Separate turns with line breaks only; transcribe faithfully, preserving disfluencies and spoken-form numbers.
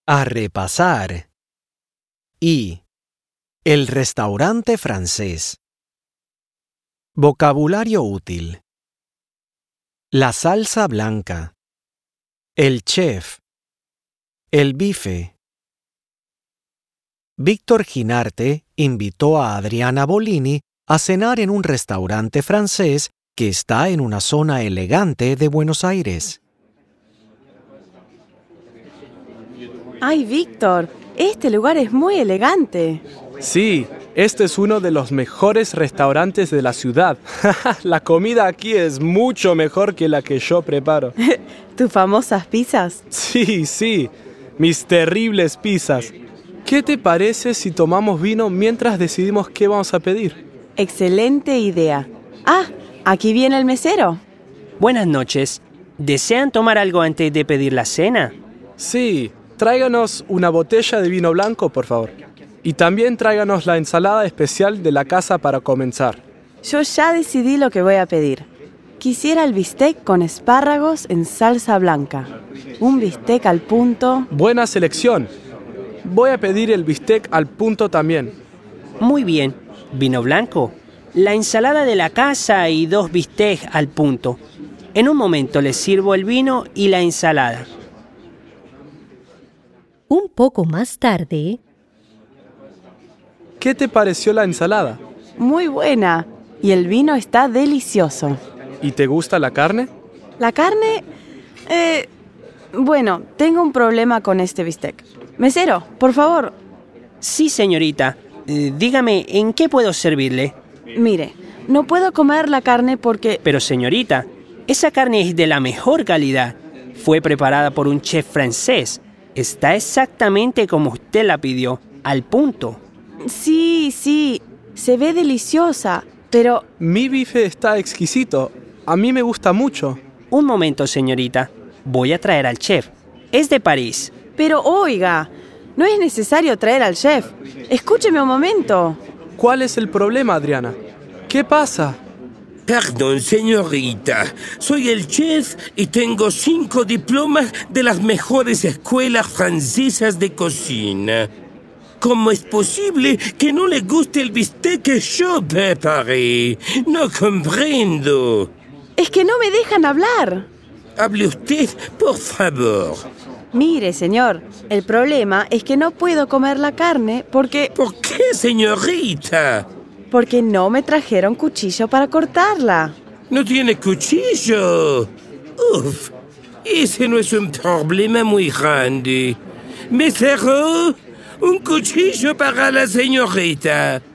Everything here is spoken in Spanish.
A repasar. Y. El restaurante francés. Vocabulario útil. La salsa blanca. El chef. El bife. Víctor Ginarte invitó a Adriana Bolini a cenar en un restaurante francés que está en una zona elegante de Buenos Aires.
¡Ay, Víctor! Este lugar es muy elegante.
Sí, este es uno de los mejores restaurantes de la ciudad. La comida aquí es mucho mejor que la que yo preparo.
¿Tus famosas pizzas?
Sí, sí, mis terribles pizzas. ¿Qué te parece si tomamos vino mientras decidimos qué vamos a pedir?
Excelente idea. Ah, aquí viene el mesero.
Buenas noches. ¿Desean tomar algo antes de pedir la cena?
Sí, tráiganos una botella de vino blanco, por favor. Y también tráiganos la ensalada especial de la casa para comenzar.
Yo ya decidí lo que voy a pedir. Quisiera el bistec con espárragos en salsa blanca. Un bistec al punto.
Buena selección. Voy a pedir el bistec al punto también.
Muy bien. Vino blanco, la ensalada de la casa y dos bistecs al punto. En un momento les sirvo el vino y la ensalada.
Un poco más tarde...
¿Qué te pareció la ensalada?
Muy buena. Y el vino está delicioso.
¿Y te gusta la carne?
La carne... Eh, bueno, tengo un problema con este bistec. Mesero, por favor.
Sí, señorita. Eh, dígame, ¿en qué puedo servirle?
Mire, no puedo comer la carne porque...
Pero, señorita, esa carne es de la mejor calidad. Fue preparada por un chef francés. Está exactamente como usted la pidió, al punto.
Sí, sí, se ve deliciosa, pero...
Mi bife está exquisito. A mí me gusta mucho.
Un momento, señorita. Voy a traer al chef. Es de París.
Pero, oiga, no es necesario traer al chef. Escúcheme un momento.
¿Cuál es el problema, Adriana? ¿Qué pasa?
Perdón, señorita. Soy el chef y tengo cinco diplomas de las mejores escuelas francesas de cocina. ¿Cómo es posible que no le guste el bistec que yo preparé? No comprendo.
Es que no me dejan hablar.
Hable usted, por favor.
Mire, señor, el problema es que no puedo comer la carne porque...
¿Por qué, señorita?
Porque no me trajeron cuchillo para cortarla.
¿No tiene cuchillo? Uf, ese no es un problema muy grande. Mesero, un cuchillo para la señorita.